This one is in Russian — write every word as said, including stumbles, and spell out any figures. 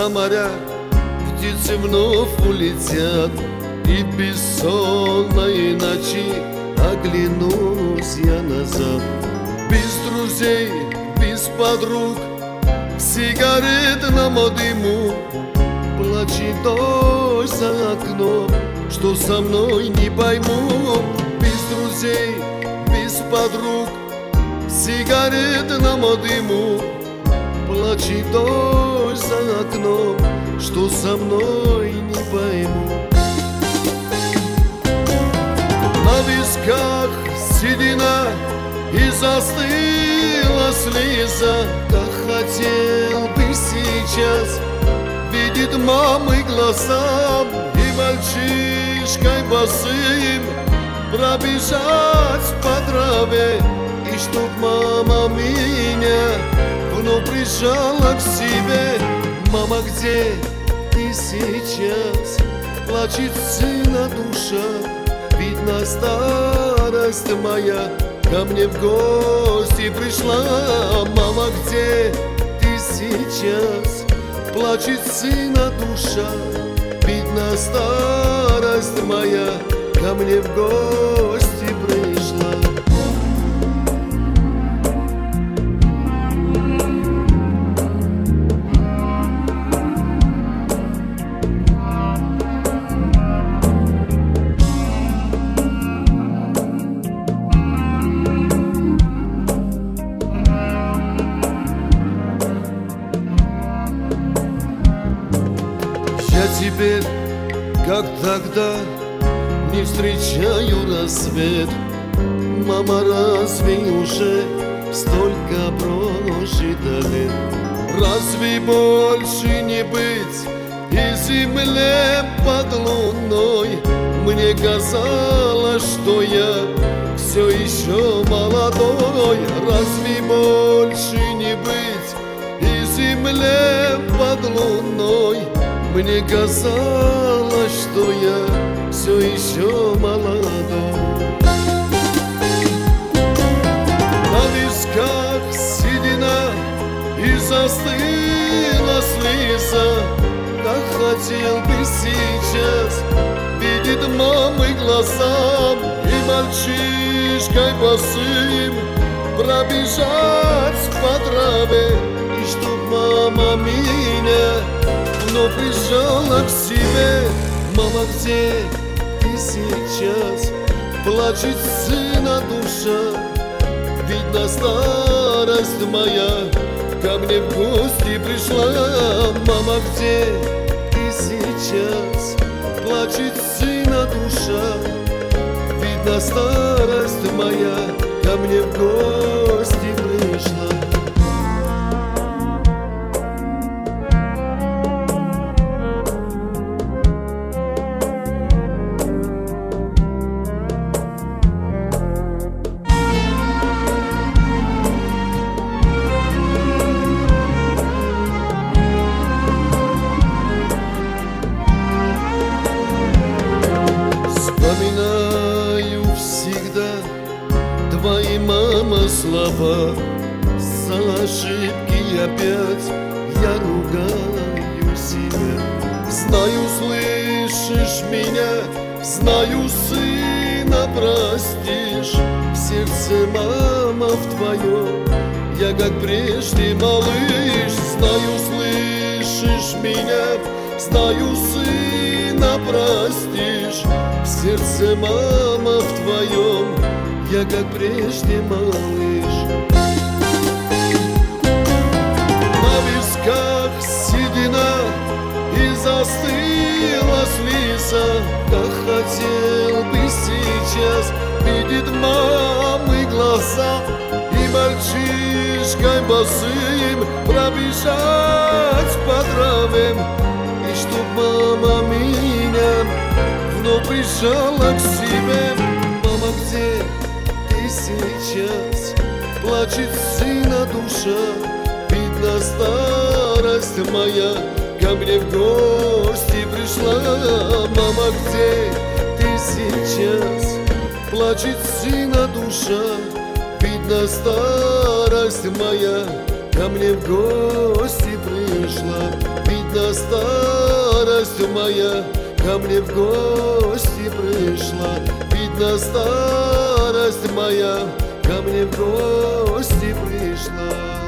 за моря птицы вновь улетят, и в бессонной ночи оглянусь я назад. Без друзей, без подруг, в сигаретном дыму плачет дождь за окном, что со мной не пойму. Без друзей, без подруг, в сигаретном дыму плачет дождь за окном, что со мной не пойму. На висках седина и застыла слеза, как хотел бы сейчас видеть мамы глазам и мальчишкой босым пробежать по траве, и чтоб мама меня вновь прижала к себе. Мама, где ты сейчас? Плачет сына душа, видно, старость моя ко мне в гости пришла. Мама, где ты сейчас? Плачет сына душа, видно, старость моя ко мне в гости пришла. Я теперь, как тогда, не встречаю рассвет. Мама, разве уже столько прожито лет? Разве больше не быть и земле под луной? Мне казалось, что я все еще молодой. Разве больше не быть и земле под луной? Мне казалось, что я все еще молодой. На висках седина и застыла слеза, как хотел бы сейчас видеть мамы глазам и мальчишкой босым пробежать по траве, и чтоб мама меня вновь прижала к себе. Мама, где ты сейчас? Плачет сына душа, видно, старость моя ко мне в гости пришла. Мама, где ты сейчас? Плачет сына душа, видно, старость моя ко мне в гости пришла. Вспоминаю всегда твои, мама, слова. За ошибки опять я ругаю себя. Знаю, слышишь меня, знаю, сына простишь. В сердце, мама, в твоем я как прежде малыш. Знаю, слышишь меня, знаю, сына простишь. В сердце, мама, в твоем я как прежде малыш. На висках седина и застыла слеза, как хотел бы сейчас видеть мамы глаза и мальчишкой босым пробежать по траве, и чтоб мама меня вновь прижала к себе. Мама, где ты сейчас? Плачет сына душа, видно, старость моя ко мне в гости пришла. Мама, где ты сейчас? Плачет сына душа, видно, старость моя ко мне в гости пришла. Видно, моя ко мне в гости пришла. Видно, старость моя ко мне в гости пришла.